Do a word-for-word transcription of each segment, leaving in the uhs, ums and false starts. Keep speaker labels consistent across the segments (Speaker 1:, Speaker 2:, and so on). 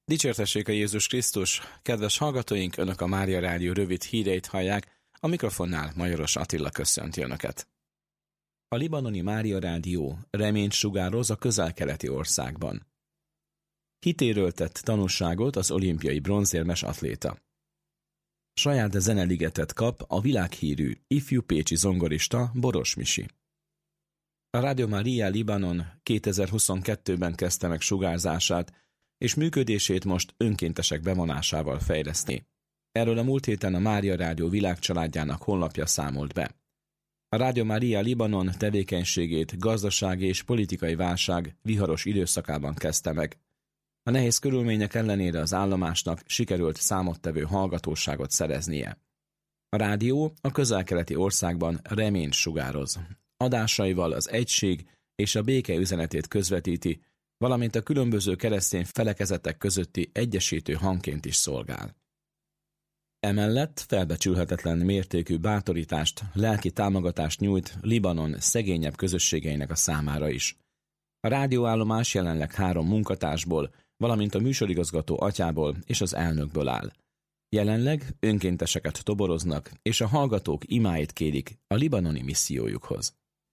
Speaker 1: Dicsértessék a Jézus Krisztus! Kedves hallgatóink, Önök a Mária Rádió rövid híreit hallják, a mikrofonnál Majoros Attila köszönti Önöket. A libanoni Mária Rádió reményt sugároz a közel-keleti országban. Hitéről tett tanúságot az olimpiai bronzérmes atléta. Saját zeneligetet kap a világhírű ifjú pécsi zongorista Boros Misi. A Rádió Mária Libanon kétezer-huszonkettőben kezdte meg sugárzását, és működését most önkéntesek bevonásával fejleszti. Erről a múlt héten a Mária Rádió világcsaládjának honlapja számolt be. A Rádió Mária Libanon tevékenységét gazdasági és politikai válság viharos időszakában kezdte meg. A nehéz körülmények ellenére az állomásnak sikerült számottevő hallgatóságot szereznie. A rádió a közel-keleti országban reményt sugároz. Adásaival az egység és a béke üzenetét közvetíti, valamint a különböző keresztény felekezetek közötti egyesítő hangként is szolgál. Emellett felbecsülhetetlen mértékű bátorítást, lelki támogatást nyújt Libanon szegényebb közösségeinek a számára is. A rádióállomás jelenleg három munkatársból, valamint a műsorigazgató atyából és az elnökből áll. Jelenleg önkénteseket toboroznak, és a hallgatók imáit kérik a libanoni missziójukhoz.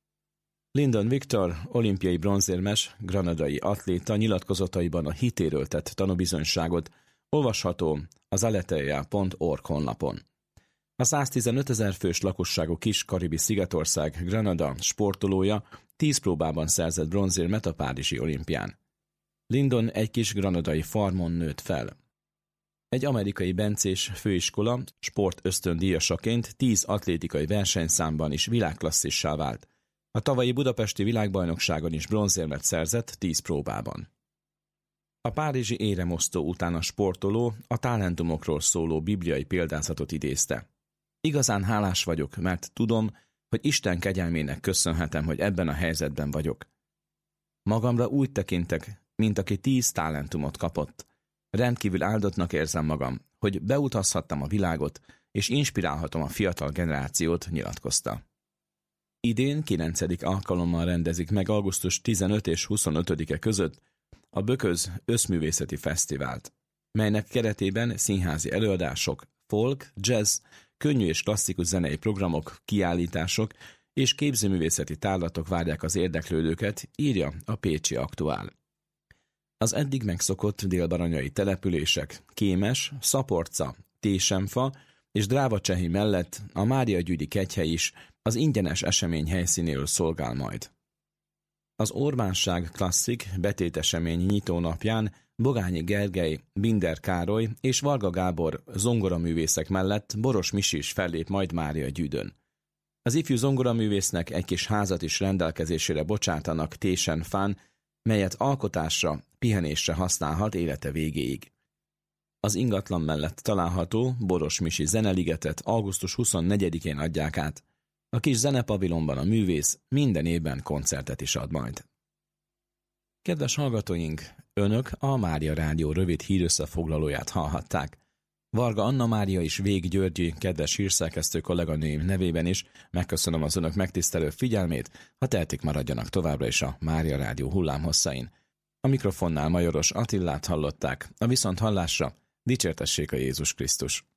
Speaker 1: Lyndon Victor, olimpiai bronzérmes, granadai atléta nyilatkozataiban a hitéről tett tanúbizonyságot olvasható az aletheia pont org honlapon. A száztizenötezer fős lakosságú kis karibi szigetország Granada sportolója tíz próbában szerzett bronzérmet a párizsi olimpián. Lyndon egy kis granadai farmon nőtt fel. Egy amerikai bencés főiskola sport ösztöndíjasaként tíz atlétikai versenyszámban is világklasszissá vált. A tavalyi budapesti világbajnokságon is bronzérmet szerzett tíz próbában. A párizsi éremosztó után a sportoló a talentumokról szóló bibliai példázatot idézte. Igazán hálás vagyok, mert tudom, hogy Isten kegyelmének köszönhetem, hogy ebben a helyzetben vagyok. Magamra úgy tekintek, mint aki tíz talentumot kapott. Rendkívül áldottnak érzem magam, hogy beutazhattam a világot, és inspirálhatom a fiatal generációt, nyilatkozta. Idén kilencedik alkalommal rendezik meg augusztus tizenötödike és huszonötödike között a Bököz Összművészeti Fesztivált, melynek keretében színházi előadások, folk, jazz, könnyű és klasszikus zenei programok, kiállítások és képzőművészeti tárlatok várják az érdeklődőket, írja a Pécsi Aktuál. Az eddig megszokott délbaranyai települések Kémes, Szaporca, Tésemfa és Drávacsehi mellett a Máriagyűri kegyhely is az ingyenes esemény helyszínéről szolgál majd. Az Orbánság klasszik betétesemény nyitónapján Bogányi Gergely, Binder Károly és Varga Gábor zongoraművészek mellett Boros Misi is fellép majd Máriagyűdön. Az ifjú zongoraművésznek egy kis házat is rendelkezésére bocsátanak Tésenfán, melyet alkotásra, pihenésre használhat élete végéig. Az ingatlan mellett található Boros Misi zeneligetet augusztus huszonnegyedikén adják át. A kis zenepavilonban a művész minden évben koncertet is ad majd. Kedves hallgatóink, Önök a Mária Rádió rövid hírösszefoglalóját hallhatták. Varga Anna Mária és Vég Györgyi, kedves hírszerkesztő kolléganőim nevében is megköszönöm az Önök megtisztelő figyelmét, ha tehetik, maradjanak továbbra is a Mária Rádió hullámhosszáin. A mikrofonnál Majoros Attilát hallották, a viszonthallásra dicsértessék a Jézus Krisztus.